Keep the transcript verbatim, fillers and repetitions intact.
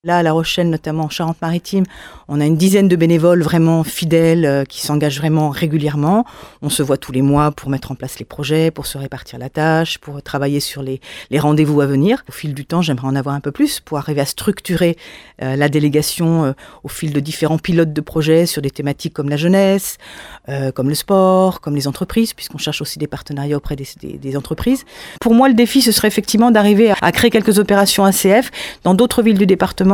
Là, à La Rochelle, notamment en Charente-Maritime, on a une dizaine de bénévoles vraiment fidèles euh, qui s'engagent vraiment régulièrement. On se voit tous les mois pour mettre en place les projets, pour se répartir la tâche, pour travailler sur les, les rendez-vous à venir. Au fil du temps, j'aimerais en avoir un peu plus pour arriver à structurer euh, la délégation euh, au fil de différents pilotes de projets sur des thématiques comme la jeunesse, euh, comme le sport, comme les entreprises, puisqu'on cherche aussi des partenariats auprès des, des, des entreprises. Pour moi, le défi, ce serait effectivement d'arriver à, à créer quelques opérations A C F dans d'autres villes du département,